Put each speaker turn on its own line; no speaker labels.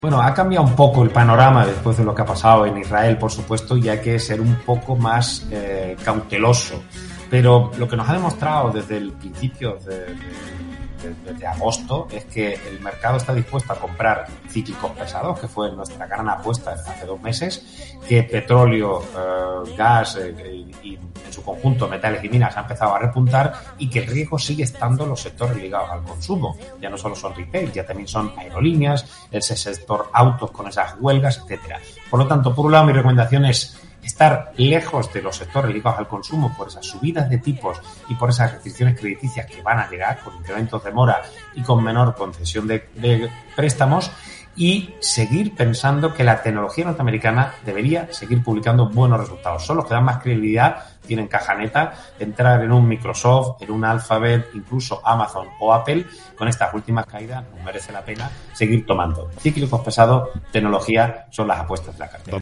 Bueno, ha cambiado un poco el panorama después de lo que ha pasado en Israel, por supuesto, y hay que ser un poco más cauteloso. Pero lo que nos ha demostrado desde el principio desde agosto es que el mercado está dispuesto a comprar cíclicos pesados, que fue nuestra gran apuesta hace 2 meses, que petróleo, gas y en su conjunto metales y minas ha empezado a repuntar y que el riesgo sigue estando en los sectores ligados al consumo. Ya no solo son retail, ya también son aerolíneas, ese sector autos con esas huelgas, etcétera. Por lo tanto, por un lado, mi recomendación es estar lejos de los sectores ligados al consumo por esas subidas de tipos y por esas restricciones crediticias que van a llegar con incrementos de mora y con menor concesión de préstamos, y seguir pensando que la tecnología norteamericana debería seguir publicando buenos resultados. Son los que dan más credibilidad, tienen caja neta. Entrar en un Microsoft, en un Alphabet, incluso Amazon o Apple, con estas últimas caídas, nos merece la pena seguir tomando. Cíclicos pesados, tecnología, son las apuestas de la cartera.